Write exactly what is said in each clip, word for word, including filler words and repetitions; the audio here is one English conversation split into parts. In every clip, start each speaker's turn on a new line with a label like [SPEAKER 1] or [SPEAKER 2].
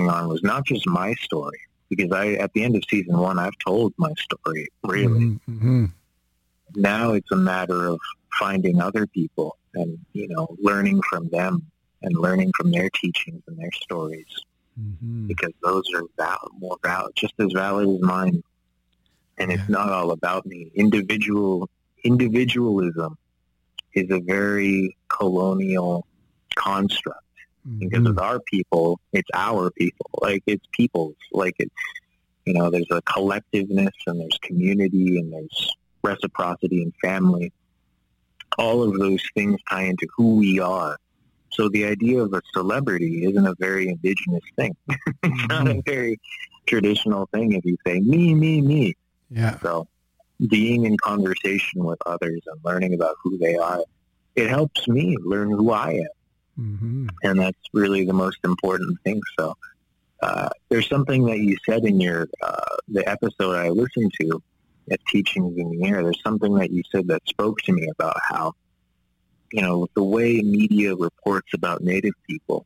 [SPEAKER 1] going on was not just my story, because I, at the end of season one, I've told my story, really.
[SPEAKER 2] Mm-hmm.
[SPEAKER 1] Now it's a matter of finding other people and, you know, learning from them and learning from their teachings and their stories,
[SPEAKER 2] mm-hmm.
[SPEAKER 1] because those are val- more valid, just as valid as mine. And yeah. It's not all about me. Individual individualism is a very colonial construct. Mm-hmm. Because with our people, it's our people. Like, it's people's. Like, it's, you know, there's a collectiveness and there's community and there's reciprocity and family. All of those things tie into who we are. So the idea of a celebrity isn't a very indigenous thing. It's mm-hmm. not a very traditional thing if you say, me, me, me.
[SPEAKER 2] Yeah.
[SPEAKER 1] So being in conversation with others and learning about who they are, it helps me learn who I am.
[SPEAKER 2] Mm-hmm.
[SPEAKER 1] And that's really the most important thing. So uh, there's something that you said in your uh, the episode I listened to at Teachings in the Air. There's something that you said that spoke to me about how, you know, the way media reports about Native people,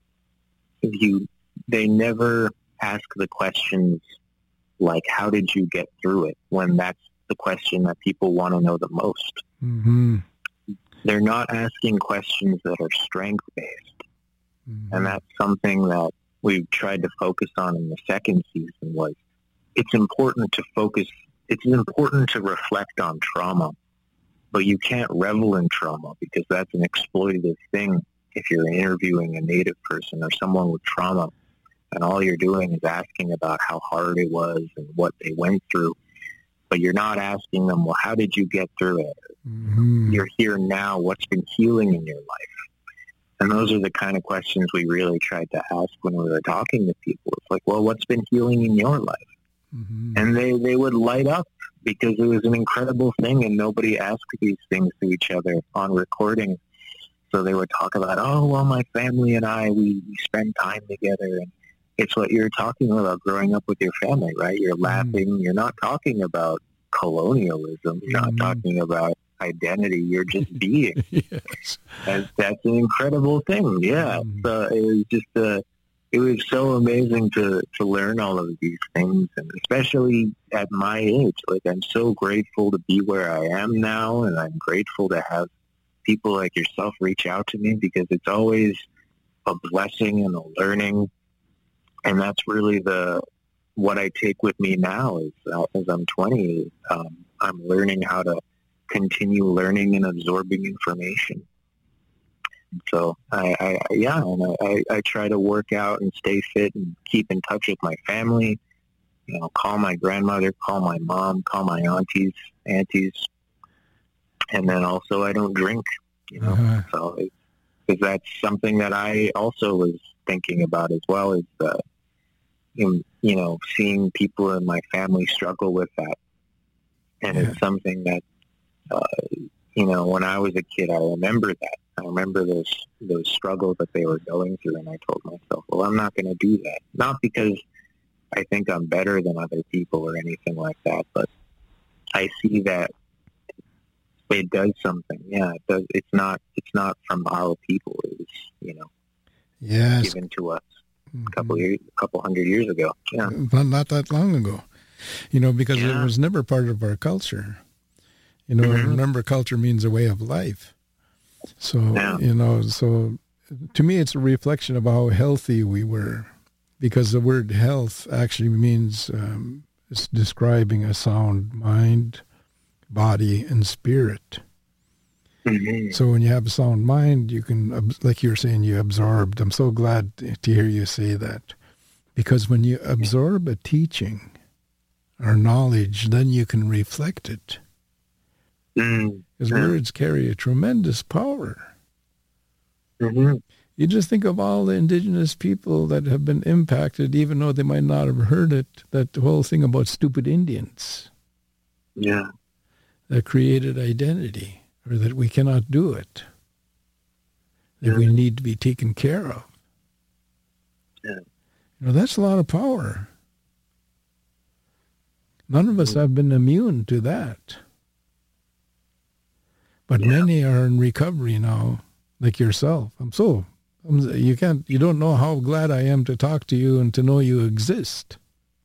[SPEAKER 1] you they never ask the questions like, how did you get through it, when that's the question that people want to know the most.
[SPEAKER 2] Mm-hmm.
[SPEAKER 1] They're not asking questions that are strength-based.
[SPEAKER 2] Mm-hmm.
[SPEAKER 1] And that's something that we've tried to focus on in the second season. Was it's important to focus, it's important to reflect on trauma, but you can't revel in trauma, because that's an exploitative thing if you're interviewing a Native person or someone with trauma, and all you're doing is asking about how hard it was and what they went through. But you're not asking them, well, how did you get through it?
[SPEAKER 2] Mm-hmm.
[SPEAKER 1] You're here now. What's been healing in your life? And those are the kind of questions we really tried to ask when we were talking to people. It's like, well, what's been healing in your life?
[SPEAKER 2] Mm-hmm.
[SPEAKER 1] And they, they would light up, because it was an incredible thing, and nobody asked these things to each other on recording. So they would talk about, oh, well, my family and I, we, we spend time together. And it's what you're talking about growing up with your family, right? You're laughing. Mm-hmm. You're not talking about colonialism. You're mm-hmm. not talking about identity. You're just being.
[SPEAKER 2] Yes.
[SPEAKER 1] And that's an incredible thing. Yeah. Mm-hmm. So it was just a, it was so amazing to, to learn all of these things, and especially at my age. Like, I'm so grateful to be where I am now, and I'm grateful to have people like yourself reach out to me, because it's always a blessing and a learning. And that's really the what I take with me now is uh, as I'm twenty, um, I'm learning how to continue learning and absorbing information. So, I, I yeah, and I, I try to work out and stay fit and keep in touch with my family. You know, call my grandmother, call my mom, call my aunties, aunties. And then also I don't drink, you know. Uh-huh. So, because that's something that I also was thinking about as well, is uh, you, you know, seeing people in my family struggle with that. And yeah. It's something that, uh, you know, when I was a kid, I remember that. I remember those those struggles that they were going through, and I told myself, well, I'm not going to do that. Not because I think I'm better than other people or anything like that, but I see that it does something. Yeah, it does. It's not it's not from our people. It was, you know,
[SPEAKER 2] yes.
[SPEAKER 1] given to us a couple years, a couple hundred years ago. Yeah,
[SPEAKER 2] not, not that long ago. You know, because
[SPEAKER 1] yeah.
[SPEAKER 2] it was never part of our culture. You know, mm-hmm. remember, culture means a way of life. So, yeah. you know, so to me, it's a reflection of how healthy we were, because the word health actually means um, it's describing a sound mind, body, and spirit.
[SPEAKER 1] Mm-hmm.
[SPEAKER 2] So when you have a sound mind, you can, like you're saying, you absorbed. I'm so glad to hear you say that, because when you absorb a teaching or knowledge, then you can reflect it.
[SPEAKER 1] Mm-hmm.
[SPEAKER 2] Because words carry a tremendous power.
[SPEAKER 1] Mm-hmm.
[SPEAKER 2] You just think of all the indigenous people that have been impacted, even though they might not have heard it, that whole thing about stupid Indians.
[SPEAKER 1] Yeah.
[SPEAKER 2] That created identity, or that we cannot do it. That yeah. we need to be taken care of.
[SPEAKER 1] Yeah.
[SPEAKER 2] You know, that's a lot of power. None of us mm-hmm. have been immune to that. But yeah. many are in recovery now, like yourself. I'm so You can't, you don't know how glad I am to talk to you and to know you exist.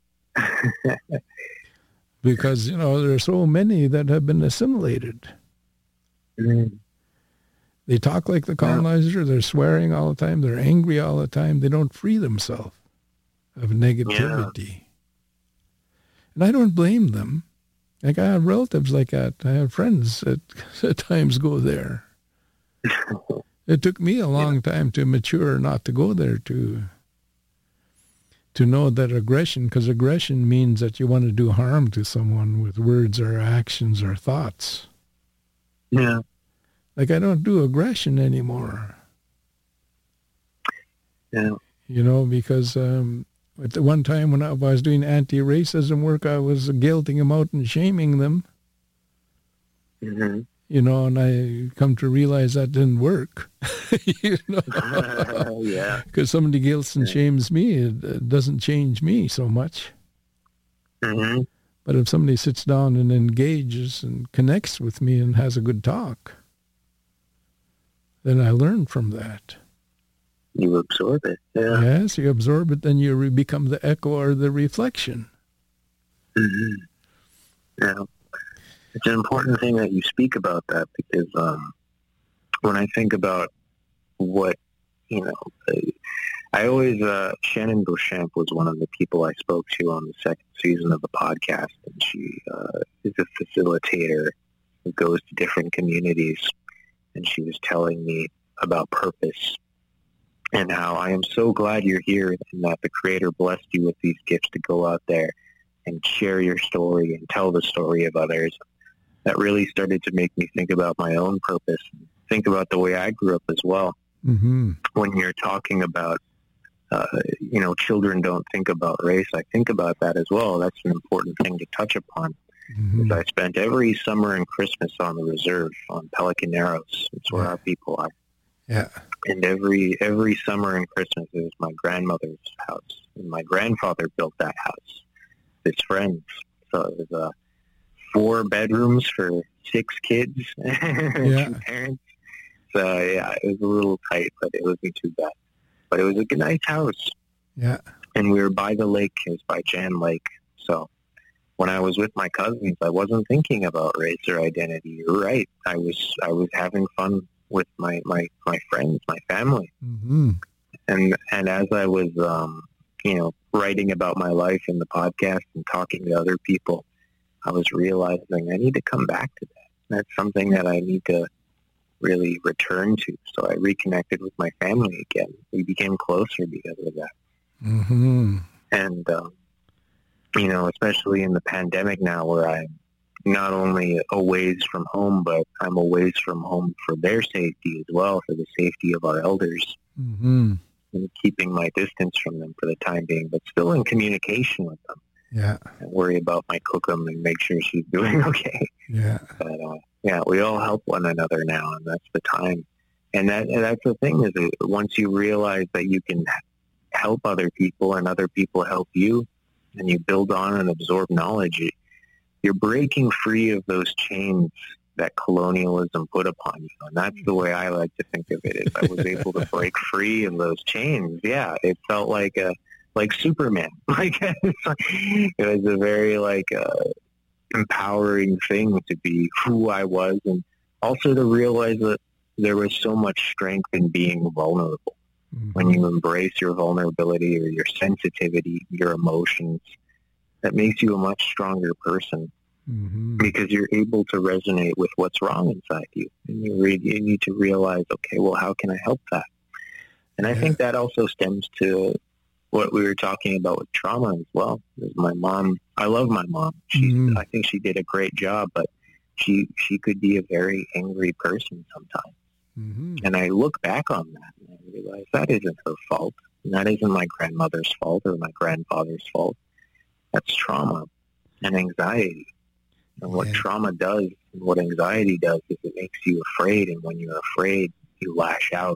[SPEAKER 2] Because, you know, there are so many that have been assimilated.
[SPEAKER 1] Mm-hmm.
[SPEAKER 2] They talk like the colonizer. They're swearing all the time. They're angry all the time. They don't free themselves of negativity. Yeah. And I don't blame them. Like, I have relatives like that. I have friends that at times go there. It took me a long yeah. time to mature not to go there, to to know that aggression, because aggression means that you want to do harm to someone with words or actions or thoughts.
[SPEAKER 1] Yeah.
[SPEAKER 2] Like, I don't do aggression anymore.
[SPEAKER 1] Yeah.
[SPEAKER 2] You know, because um, at the one time when I was doing anti-racism work, I was guilting them out and shaming them.
[SPEAKER 1] Mm-hmm.
[SPEAKER 2] You know, and I come to realize that didn't work. You know?
[SPEAKER 1] Yeah.
[SPEAKER 2] Because somebody guilts and shames me, it, it doesn't change me so much.
[SPEAKER 1] Mm-hmm.
[SPEAKER 2] But if somebody sits down and engages and connects with me and has a good talk, then I learn from that.
[SPEAKER 1] You absorb it. Yeah.
[SPEAKER 2] Yes, you absorb it, then you re- become the echo or the reflection.
[SPEAKER 1] Mm-hmm. Yeah. It's an important thing that you speak about that, because um, when I think about what, you know, I, I always, uh, Shannon Beauchamp was one of the people I spoke to on the second season of the podcast, and she uh, is a facilitator who goes to different communities, and she was telling me about purpose and how I am so glad you're here and that the Creator blessed you with these gifts to go out there and share your story and tell the story of others. That really started to make me think about my own purpose, and think about the way I grew up as well.
[SPEAKER 2] Mm-hmm.
[SPEAKER 1] When you're talking about, uh, you know, children don't think about race, I think about that as well. That's an important thing to touch upon. Mm-hmm. I spent every summer and Christmas on the reserve on Pelican Narrows. It's where yeah. our people are.
[SPEAKER 2] Yeah.
[SPEAKER 1] And every every summer and Christmas, it was my grandmother's house. And my grandfather built that house. His friends. So it was a four bedrooms for six kids and
[SPEAKER 2] yeah.
[SPEAKER 1] two parents. So, yeah, it was a little tight, but it wasn't too bad. But it was a nice house.
[SPEAKER 2] Yeah.
[SPEAKER 1] And we were by the lake. It was by Jan Lake. So when I was with my cousins, I wasn't thinking about race or identity. You're right. I was I was having fun with my, my, my friends, my family.
[SPEAKER 2] Mm-hmm.
[SPEAKER 1] And, and as I was, um, you know, writing about my life in the podcast and talking to other people, I was realizing I need to come back to that. That's something that I need to really return to. So I reconnected with my family again. We became closer because of that.
[SPEAKER 2] Mm-hmm.
[SPEAKER 1] And, um, you know, especially in the pandemic now, where I'm not only a ways from home, but I'm a ways from home for their safety as well, for the safety of our elders.
[SPEAKER 2] Mm-hmm.
[SPEAKER 1] And keeping my distance from them for the time being, but still in communication with them.
[SPEAKER 2] Yeah.
[SPEAKER 1] I worry about my cookum and make sure she's doing okay.
[SPEAKER 2] Yeah.
[SPEAKER 1] But, uh, yeah, we all help one another now, and that's the time. And that and that's the thing, is that once you realize that you can help other people and other people help you, and you build on and absorb knowledge, you're breaking free of those chains that colonialism put upon you. And that's the way I like to think of it, is I was able to break free of those chains. Yeah, it felt like a like Superman. Like it was a very like uh, empowering thing to be who I was, and also to realize that there was so much strength in being vulnerable. Mm-hmm. When you embrace your vulnerability or your sensitivity, your emotions, that makes you a much stronger person. Mm-hmm. Because you're able to resonate with what's wrong inside you, and you, re- you need to realize, okay, well, how can I help that? And I yeah. think that also stems to what we were talking about with trauma as well. Because my mom, I love my mom. She, mm-hmm. I think she did a great job, but she she could be a very angry person sometimes. Mm-hmm. And I look back on that and I realize that isn't her fault, and that isn't my grandmother's fault or my grandfather's fault. That's trauma and anxiety. And what yeah. trauma does and what anxiety does is it makes you afraid, and when you're afraid, you lash out.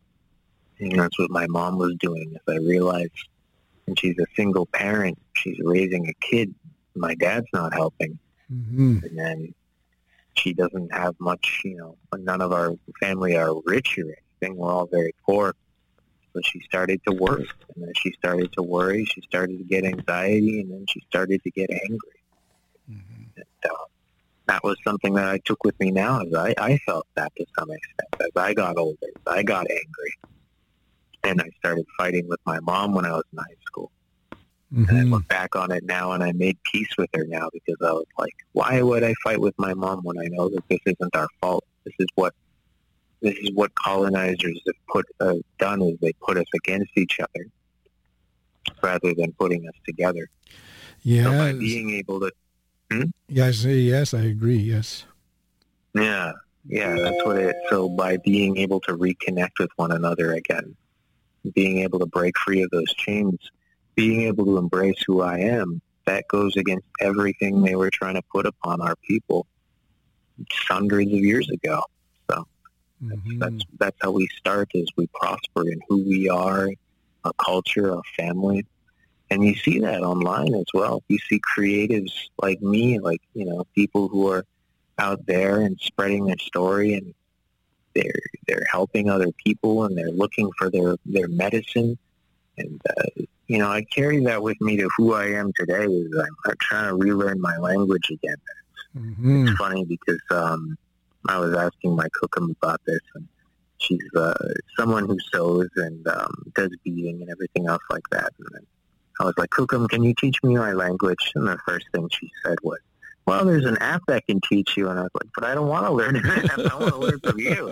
[SPEAKER 1] And that's what my mom was doing, as I realized, and she's a single parent, she's raising a kid, my dad's not helping. Mm-hmm. And then she doesn't have much, you know, none of our family are rich or anything, we're all very poor. So she started to worry, and then she started to worry. She started to get anxiety, and then she started to get angry. Mm-hmm. And, uh, that was something that I took with me now, as I, I felt that to some extent as I got older, as I got angry. And I started fighting with my mom when I was in high school. Mm-hmm. And I look back on it now, and I made peace with her now, because I was like, why would I fight with my mom when I know that this isn't our fault? This is what this is what colonizers have put uh, done, is they put us against each other rather than putting us together.
[SPEAKER 2] Yeah.
[SPEAKER 1] So by being able to... Hmm?
[SPEAKER 2] Yes, yes, I agree, yes.
[SPEAKER 1] Yeah, yeah, that's what it is. So by being able to reconnect with one another again, being able to break free of those chains, being able to embrace who I am, that goes against everything they were trying to put upon our people hundreds of years ago. So mm-hmm. that's, that's that's how we start, is we prosper in who we are, a culture, a family. And you see that online as well. You see creatives like me, like, you know, people who are out there and spreading their story, and they're they're helping other people, and they're looking for their, their medicine. And, uh, you know, I carry that with me to who I am today, is I'm, I'm trying to relearn my language again. Mm-hmm. It's funny because um, I was asking my cookum about this, and she's uh, someone who sews and um, does beading and everything else like that. And I was like, Cookum, can you teach me my language? And the first thing she said was, well, there's an app that can teach you. And I was like, but I don't want to learn an app. I want to learn from you.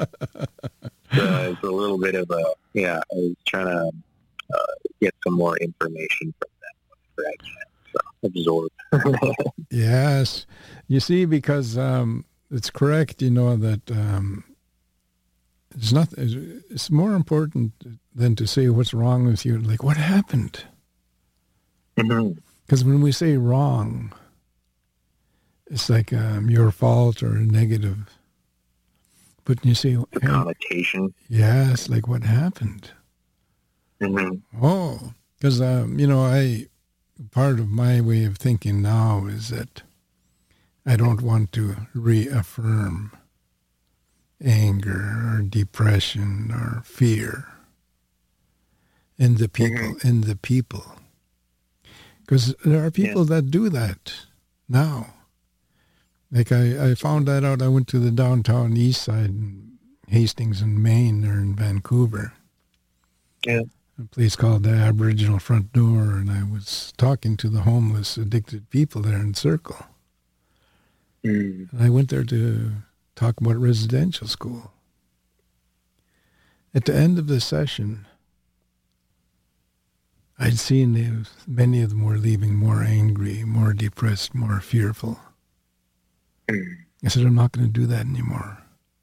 [SPEAKER 1] So it's a little bit of a, yeah, I was trying to uh, get some more information from them whenever I can. So absorb.
[SPEAKER 2] Yes. You see, because um, it's correct, you know, that um, it's not, it's more important than to say what's wrong with you. Like, what happened? Because mm-hmm. when we say wrong, it's like um, your fault or negative. But you see,
[SPEAKER 1] the connotation.
[SPEAKER 2] Yes, like what happened? Mm-hmm. Oh, because um, you know, I part of my way of thinking now is that I don't want to reaffirm anger or depression or fear in the people. Mm-hmm. In the people. Because there are people yeah. that do that now. Like I, I found that out. I went to the downtown east side, in Hastings in Maine, or in Vancouver.
[SPEAKER 1] Yeah.
[SPEAKER 2] A place called the Aboriginal Front Door, and I was talking to the homeless, addicted people there in Circle. Mm. And I went there to talk about residential school. At the end of the session, I'd seen they, many of them were leaving more angry, more depressed, more fearful. I said, I'm not going to do that anymore.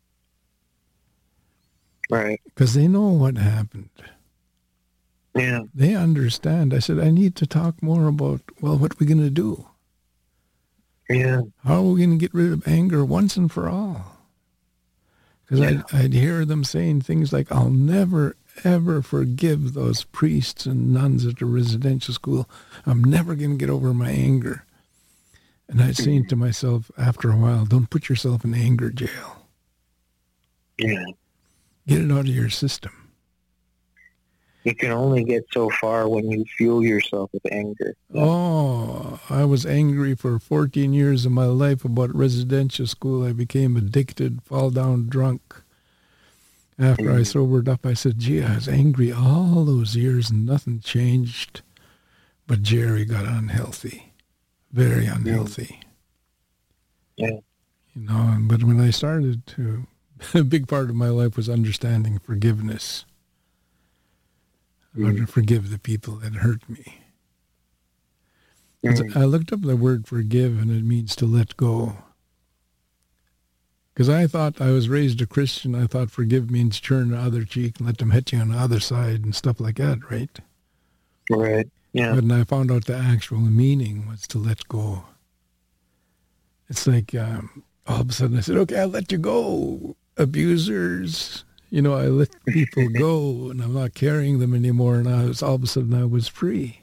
[SPEAKER 1] Right.
[SPEAKER 2] Because they know what happened.
[SPEAKER 1] Yeah.
[SPEAKER 2] They understand. I said, I need to talk more about, well, what are we going to do?
[SPEAKER 1] Yeah.
[SPEAKER 2] How are we going to get rid of anger once and for all? Because yeah. I'd, I'd hear them saying things like, I'll never, ever forgive those priests and nuns at the residential school. I'm never going to get over my anger. And I'd saying to myself after a while, don't put yourself in anger jail.
[SPEAKER 1] Yeah.
[SPEAKER 2] Get it out of your system.
[SPEAKER 1] You can only get so far when you fuel yourself with anger.
[SPEAKER 2] Oh, I was angry for fourteen years of my life about residential school. I became addicted, fall down drunk. After mm. I sobered up, I said, gee, I was angry all those years and nothing changed. But Jerry got unhealthy. Very unhealthy.
[SPEAKER 1] Yeah.
[SPEAKER 2] You know, but when I started to, a big part of my life was understanding forgiveness. Mm. How to forgive the people that hurt me. Mm. I looked up the word forgive, and it means to let go. Because I thought, I was raised a Christian, I thought forgive means turn the other cheek and let them hit you on the other side and stuff like that, right?
[SPEAKER 1] Right. Yeah.
[SPEAKER 2] But I found out the actual meaning was to let go. It's like um, all of a sudden I said, okay, I'll let you go, abusers. You know, I let people go, and I'm not carrying them anymore. And I was all of a sudden I was free.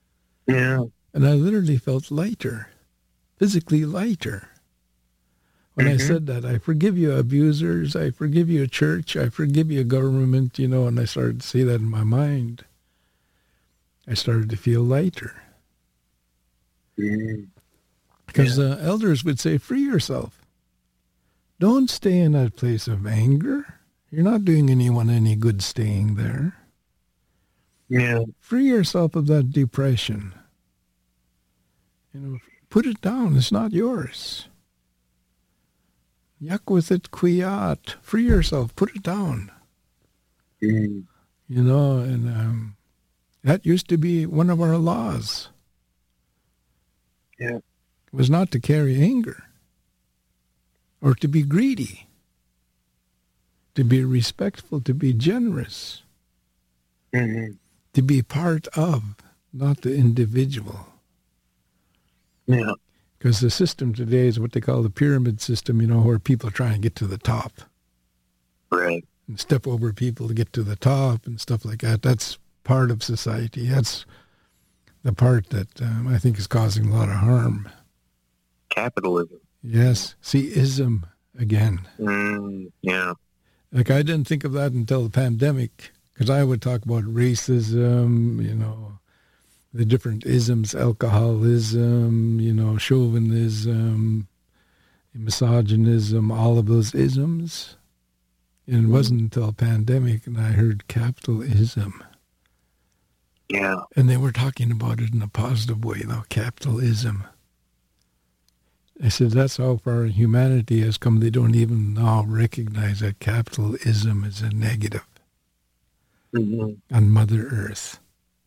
[SPEAKER 1] Yeah.
[SPEAKER 2] And I literally felt lighter, physically lighter. when
[SPEAKER 1] mm-hmm.
[SPEAKER 2] I said that, I forgive you abusers, I forgive you church, I forgive you government, you know, and I started to say that in my mind, I started to feel lighter.
[SPEAKER 1] Mm-hmm.
[SPEAKER 2] Because
[SPEAKER 1] yeah.
[SPEAKER 2] the elders would say, free yourself. Don't stay in that place of anger. You're not doing anyone any good staying there.
[SPEAKER 1] Yeah.
[SPEAKER 2] Free yourself of that depression. You know, put it down. It's not yours. Yuck with it, quiat. Free yourself. Put it down.
[SPEAKER 1] Mm.
[SPEAKER 2] You know, and um, that used to be one of our laws.
[SPEAKER 1] Yeah.
[SPEAKER 2] It was not to carry anger or to be greedy, to be respectful, to be generous,
[SPEAKER 1] mm-hmm.
[SPEAKER 2] to be part of, not the individual.
[SPEAKER 1] Yeah.
[SPEAKER 2] Because the system today is what they call the pyramid system, you know, where people are trying to get to the top.
[SPEAKER 1] Right.
[SPEAKER 2] And step over people to get to the top and stuff like that. That's part of society. That's the part that um, I think is causing a lot of harm.
[SPEAKER 1] Capitalism.
[SPEAKER 2] Yes. See, ism again.
[SPEAKER 1] Mm, yeah.
[SPEAKER 2] Like, I didn't think of that until the pandemic, because I would talk about racism, you know, the different isms, alcoholism, you know, chauvinism, misogynism, all of those isms. And it wasn't until the pandemic and I heard capitalism.
[SPEAKER 1] Yeah.
[SPEAKER 2] And they were talking about it in a positive way, though, capitalism. I said, that's how far humanity has come. They don't even now recognize that capitalism is a negative
[SPEAKER 1] mm-hmm.
[SPEAKER 2] on Mother Earth.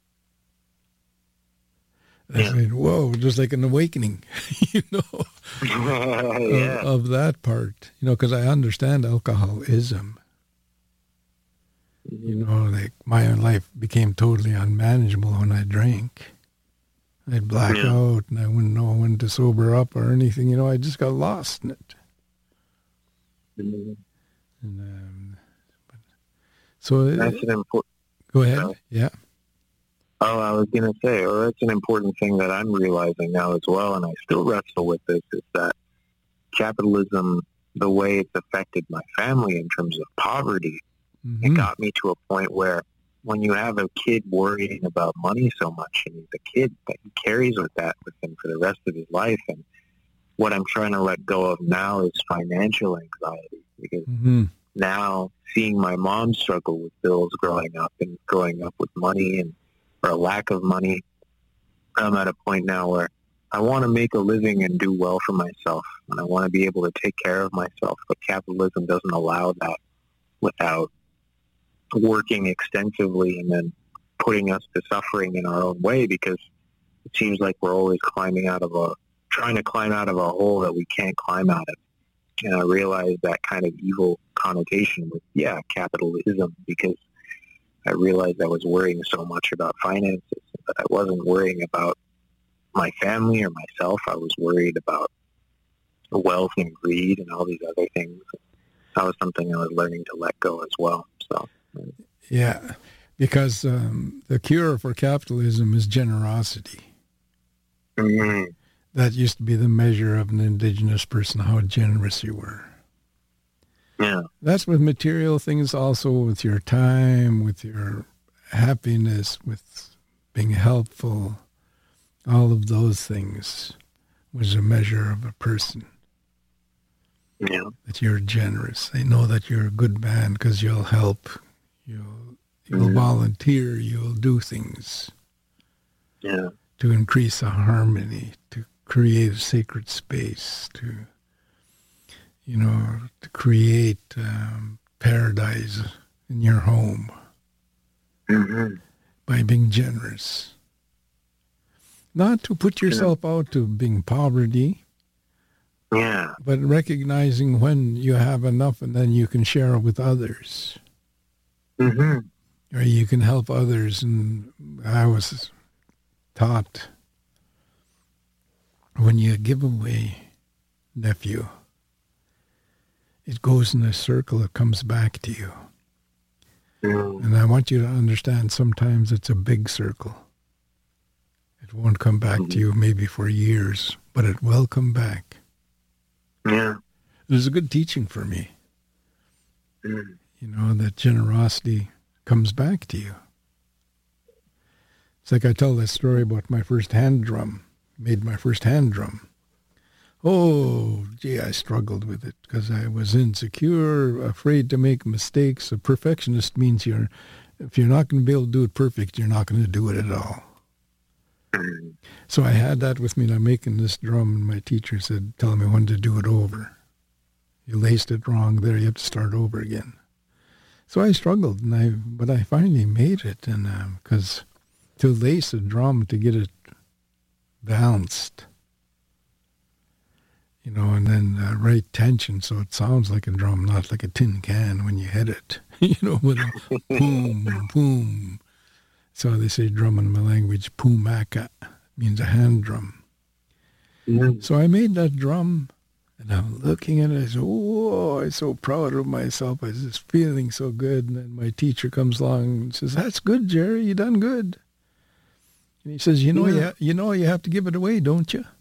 [SPEAKER 2] I
[SPEAKER 1] yeah.
[SPEAKER 2] said, whoa, just like an awakening, you know,
[SPEAKER 1] yeah.
[SPEAKER 2] of, of that part, you know, because I understand alcoholism.
[SPEAKER 1] Mm-hmm.
[SPEAKER 2] You know, like my life became totally unmanageable when I drank. I'd black
[SPEAKER 1] yeah.
[SPEAKER 2] out and I wouldn't know when to sober up or anything. You know, I just got lost in it.
[SPEAKER 1] Mm-hmm.
[SPEAKER 2] And, um, but, so
[SPEAKER 1] that's
[SPEAKER 2] it,
[SPEAKER 1] an important.
[SPEAKER 2] Go ahead.
[SPEAKER 1] Uh,
[SPEAKER 2] yeah.
[SPEAKER 1] Oh, I was going to say, or that's an important thing that I'm realizing now as well, and I still wrestle with this, is that capitalism, the way it's affected my family in terms of poverty,
[SPEAKER 2] Mm-hmm.
[SPEAKER 1] it got me to a point where when you have a kid worrying about money so much, and he's a kid that he carries with that with him for the rest of his life, and what I'm trying to let go of now is financial anxiety, because
[SPEAKER 2] mm-hmm.
[SPEAKER 1] now seeing my mom struggle with bills growing up and growing up with money and or a lack of money, I'm at a point now where I want to make a living and do well for myself, and I want to be able to take care of myself, but capitalism doesn't allow that without working extensively and then putting us to suffering in our own way, because it seems like we're always climbing out of a, trying to climb out of a hole that we can't climb out of. And I realized that kind of evil connotation with, yeah, capitalism, because I realized I was worrying so much about finances, but I wasn't worrying about my family or myself. I was worried about wealth and greed and all these other things. That was something I was learning to let go as well. So,
[SPEAKER 2] yeah, because um, the cure for capitalism is generosity.
[SPEAKER 1] mm-hmm.
[SPEAKER 2] That used to be the measure of an indigenous person, how generous you were.
[SPEAKER 1] Yeah.
[SPEAKER 2] That's with material things, also with your time, with your happiness, with being helpful. All of those things was a measure of a person.
[SPEAKER 1] Yeah.
[SPEAKER 2] That you're generous. They know that you're a good man because you'll help, you'll you'll mm-hmm. volunteer, you'll do things.
[SPEAKER 1] Yeah.
[SPEAKER 2] To increase the harmony, to create a sacred space, to, you know, to create um, paradise in your home
[SPEAKER 1] mm-hmm.
[SPEAKER 2] by being generous. Not to put yourself yeah. out to being poverty.
[SPEAKER 1] Yeah.
[SPEAKER 2] But recognizing when you have enough and then you can share it with others.
[SPEAKER 1] Mm-hmm.
[SPEAKER 2] Or you can help others. And I was taught when you give away, nephew, it goes in a circle, it comes back to you.
[SPEAKER 1] Mm.
[SPEAKER 2] And I want you to understand sometimes it's a big circle. It won't come back mm-hmm. to you maybe for years, but it will come back.
[SPEAKER 1] Yeah.
[SPEAKER 2] was a good teaching for me.
[SPEAKER 1] Mm.
[SPEAKER 2] You know, that generosity comes back to you. It's like I tell that story about my first hand drum. Made my first hand drum. Oh, gee, I struggled with it because I was insecure, afraid to make mistakes. A perfectionist means you're, if you're not going to be able to do it perfect, you're not going to do it at all.
[SPEAKER 1] Mm.
[SPEAKER 2] So I had that with me, and I'm making this drum, and my teacher said, tell me when to do it over. You laced it wrong there, you have to start over again. So I struggled, and I but I finally made it, and because um, to lace a drum, to get it balanced, you know, and then uh, right tension so it sounds like a drum, not like a tin can when you hit it, you know, with a boom, boom. So they say drum in my language, pumaka, means a hand drum.
[SPEAKER 1] Mm-hmm.
[SPEAKER 2] So I made that drum, and I'm looking at it, I said, whoa, I'm so proud of myself. I was just feeling so good. And then my teacher comes along and says, that's good, Jerry, you done good. And he says, you know, yeah. you, you know, you have to give it away, don't you?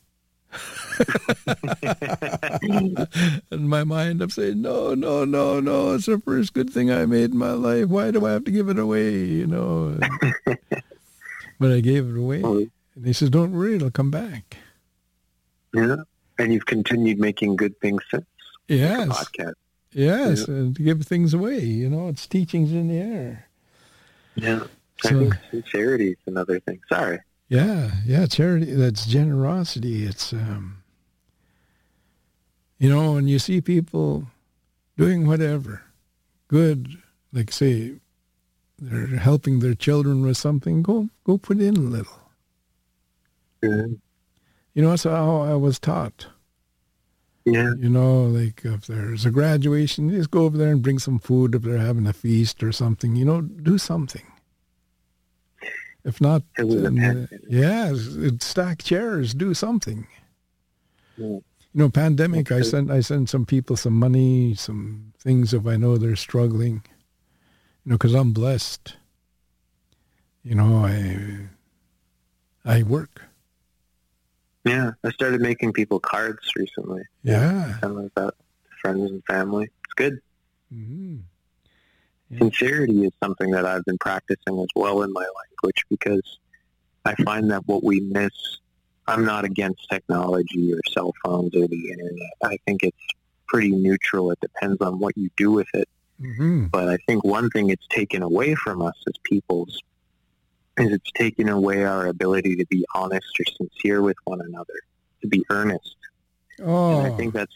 [SPEAKER 2] In my mind, I'm saying, no, no, no, no. It's the first good thing I made in my life. Why do I have to give it away? You know. But I gave it away, and he says, "Don't worry, it'll come back."
[SPEAKER 1] Yeah, and you've continued making good things since.
[SPEAKER 2] Yes,
[SPEAKER 1] podcast.
[SPEAKER 2] Yes,
[SPEAKER 1] yeah.
[SPEAKER 2] And to give things away. You know, it's teachings in the air.
[SPEAKER 1] Yeah,
[SPEAKER 2] so,
[SPEAKER 1] I think sincerity is another thing. Sorry.
[SPEAKER 2] Yeah, yeah, charity, that's generosity. It's, um, you know, when you see people doing whatever, good, like say, they're helping their children with something, go go put in a little.
[SPEAKER 1] Mm-hmm.
[SPEAKER 2] You know, that's how I was taught.
[SPEAKER 1] Yeah.
[SPEAKER 2] You know, like if there's a graduation, just go over there and bring some food if they're having a feast or something. You know, do something. If not, um, yeah, stack chairs, do something.
[SPEAKER 1] Yeah.
[SPEAKER 2] You know, pandemic, I sent I sent some people some money, some things if I know they're struggling. You know, because I'm blessed. You know, I I work.
[SPEAKER 1] Yeah, I started making people cards recently.
[SPEAKER 2] Yeah.
[SPEAKER 1] Send those out to friends and family. It's good.
[SPEAKER 2] Mm-hmm. Yeah.
[SPEAKER 1] Sincerity is something that I've been practicing as well in my language because I find that what we miss, I'm not against technology or cell phones or the internet. I think it's pretty neutral. It depends on what you do with it.
[SPEAKER 2] Mm-hmm.
[SPEAKER 1] But I think one thing it's taken away from us as peoples is it's taken away our ability to be honest or sincere with one another, to be earnest.
[SPEAKER 2] Oh.
[SPEAKER 1] And I think that's,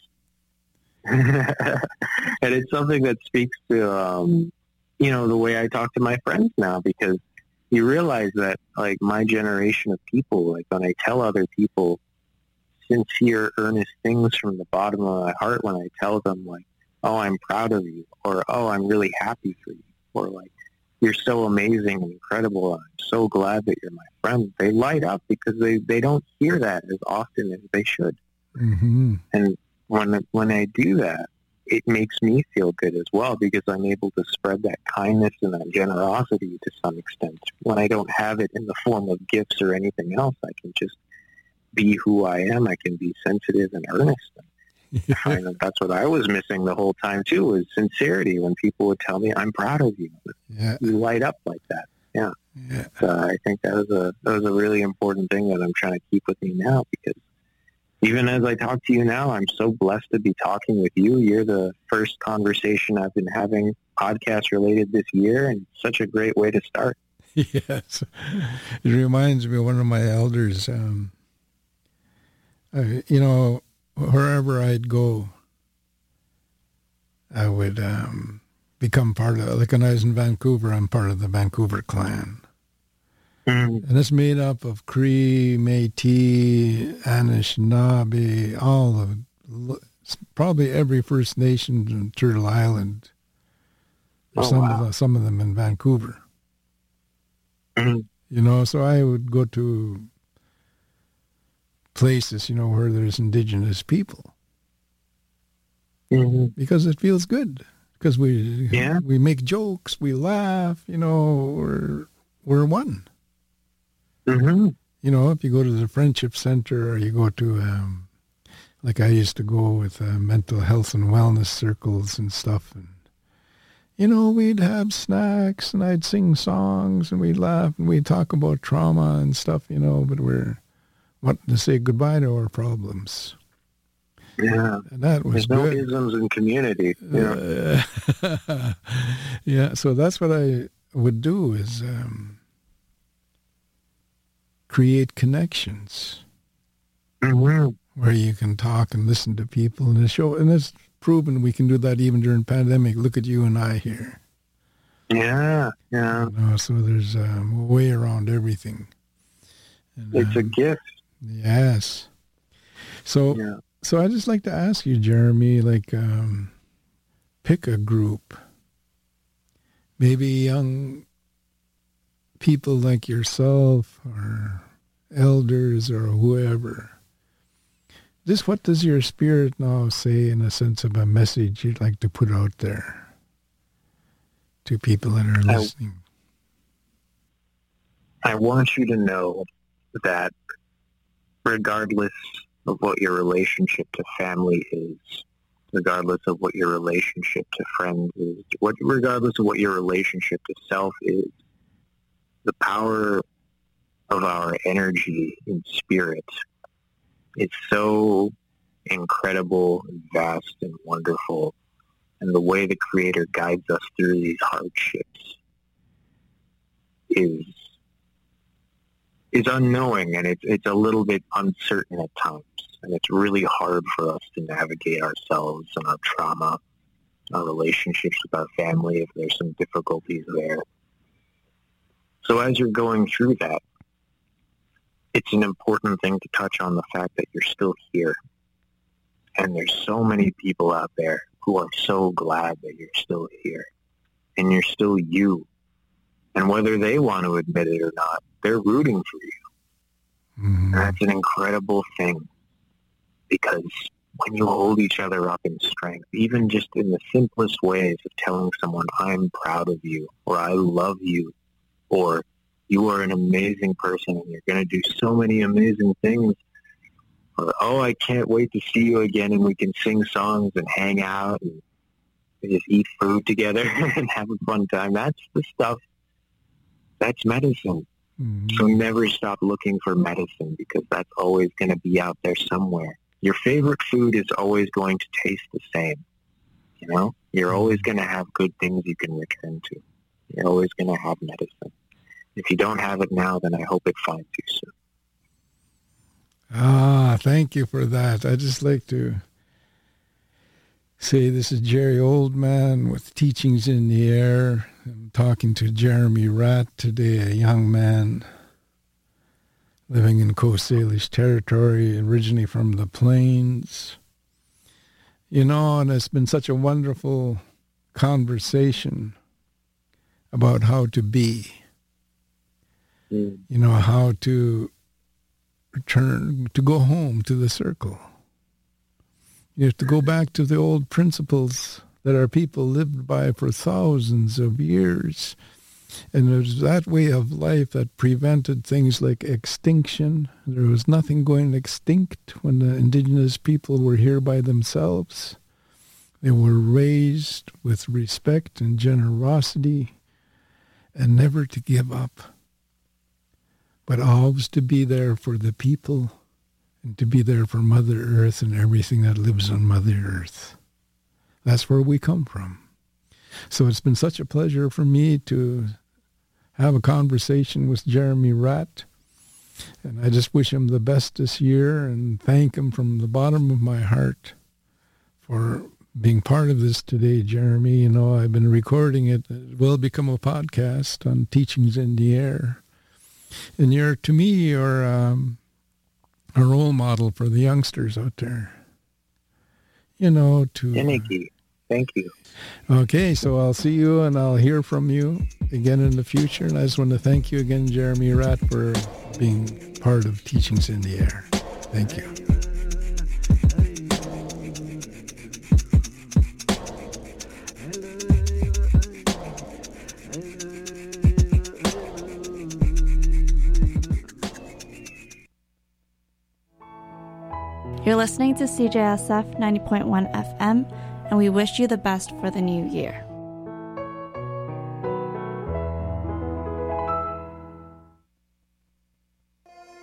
[SPEAKER 1] and it's something that speaks to, um, you know, the way I talk to my friends now, because you realize that, like, my generation of people, like, when I tell other people sincere, earnest things from the bottom of my heart, when I tell them, like, oh, I'm proud of you, or, oh, I'm really happy for you, or, like, you're so amazing and incredible, I'm so glad that you're my friend, they light up because they, they don't hear that as often as they should.
[SPEAKER 2] Mm-hmm.
[SPEAKER 1] And when when I do that, it makes me feel good as well because I'm able to spread that kindness and that generosity to some extent. When I don't have it in the form of gifts or anything else, I can just be who I am. I can be sensitive and earnest. I find that that's what I was missing the whole time too, was sincerity. When people would tell me, I'm proud of you.
[SPEAKER 2] Yeah.
[SPEAKER 1] You light up like that. Yeah.
[SPEAKER 2] Yeah.
[SPEAKER 1] So I think that was a that was a really important thing that I'm trying to keep with me now, because even as I talk to you now, I'm so blessed to be talking with you. You're the first conversation I've been having podcast related this year, and it's such a great way to start.
[SPEAKER 2] Yes. It reminds me of one of my elders. Um, I, you know, wherever I'd go, I would um, become part of, like when I was in Vancouver, I'm part of the Vancouver clan.
[SPEAKER 1] Mm.
[SPEAKER 2] And it's made up of Cree, Métis, Anishinaabe, all of, probably every First Nation in Turtle Island. There's
[SPEAKER 1] Oh,
[SPEAKER 2] some,
[SPEAKER 1] wow.
[SPEAKER 2] of the, some of them in Vancouver.
[SPEAKER 1] Mm.
[SPEAKER 2] You know, so I would go to places, you know, where there's Indigenous people.
[SPEAKER 1] Mm-hmm.
[SPEAKER 2] Because it feels good. Because we
[SPEAKER 1] Yeah.
[SPEAKER 2] we make jokes, we laugh, you know, we're, we're one.
[SPEAKER 1] Mm-hmm.
[SPEAKER 2] You know, if you go to the Friendship Center or you go to, um, like I used to go with uh, mental health and wellness circles and stuff. And, you know, we'd have snacks and I'd sing songs and we'd laugh and we'd talk about trauma and stuff, you know, but we're wanting to say goodbye to our problems.
[SPEAKER 1] Yeah.
[SPEAKER 2] And that was
[SPEAKER 1] There's
[SPEAKER 2] good.
[SPEAKER 1] no isms in community. Yeah.
[SPEAKER 2] Uh, yeah. So that's what I would do is um, create connections
[SPEAKER 1] Mm-hmm.
[SPEAKER 2] where you can talk and listen to people and the show. And it's proven we can do that even during pandemic. Look at you and I here.
[SPEAKER 1] Yeah. Yeah.
[SPEAKER 2] You know, so there's um, a way around everything. And,
[SPEAKER 1] It's a
[SPEAKER 2] um,
[SPEAKER 1] gift.
[SPEAKER 2] Yes. So,
[SPEAKER 1] Yeah.
[SPEAKER 2] so I just like to ask you, Jeremy, like, um, pick a group, maybe young people like yourself or elders or whoever. Just what does your spirit now say in a sense of a message you'd like to put out there to people that are
[SPEAKER 1] I,
[SPEAKER 2] listening?
[SPEAKER 1] I want you to know that regardless of what your relationship to family is, regardless of what your relationship to friends is, what, regardless of what your relationship to self is, the power of our energy in spirit is so incredible, and vast, and wonderful. And the way the Creator guides us through these hardships is is unknowing, and it's it's a little bit uncertain at times. And it's really hard for us to navigate ourselves and our trauma, our relationships with our family, if there's some difficulties there. So as you're going through that, it's an important thing to touch on the fact that you're still here. And there's so many people out there who are so glad that you're still here. And you're still you. And whether they want to admit it or not, they're rooting for you.
[SPEAKER 2] Mm-hmm.
[SPEAKER 1] And that's an incredible thing. Because when you hold each other up in strength, even just in the simplest ways of telling someone, I'm proud of you, or I love you, or you are an amazing person and you're going to do so many amazing things, or, oh, I can't wait to see you again and we can sing songs and hang out and just eat food together and have a fun time. That's the stuff, that's medicine.
[SPEAKER 2] Mm-hmm.
[SPEAKER 1] So never stop looking for medicine, because that's always going to be out there somewhere. Your favorite food is always going to taste the same. You know, you're always going to have good things you can return to. You're always going to have medicine. If you don't have it now, then I hope it finds you soon.
[SPEAKER 2] Ah, thank you for that. I just like to say this is Jerry Oldman with Teachings in the Air. I'm talking to Jeremy Ratt today, a young man living in Coast Salish territory, originally from the plains. You know, and it's been such a wonderful conversation about how to be.
[SPEAKER 1] Mm.
[SPEAKER 2] You know, how to return, to go home to the circle. You have to go back to the old principles that our people lived by for thousands of years. And it was that way of life that prevented things like extinction. There was nothing going extinct when the indigenous people were here by themselves. They were raised with respect and generosity and never to give up, but always to be there for the people and to be there for Mother Earth and everything that lives on Mother Earth. That's where we come from. So it's been such a pleasure for me to have a conversation with Jeremy Ratt. And I just wish him the best this year and thank him from the bottom of my heart for being part of this today, Jeremy. You know, I've been recording it. It will become a podcast on Teachings in the Air. And you're, to me, you're um, a role model for the youngsters out there. You know, to...
[SPEAKER 1] Thank you. Thank you.
[SPEAKER 2] Okay, so I'll see you and I'll hear from you again in the future. And I just want to thank you again, Jeremy Ratt, for being part of Teachings in the Air. Thank you.
[SPEAKER 3] You're listening to C J S F ninety point one F M, and we wish you the best for the new year.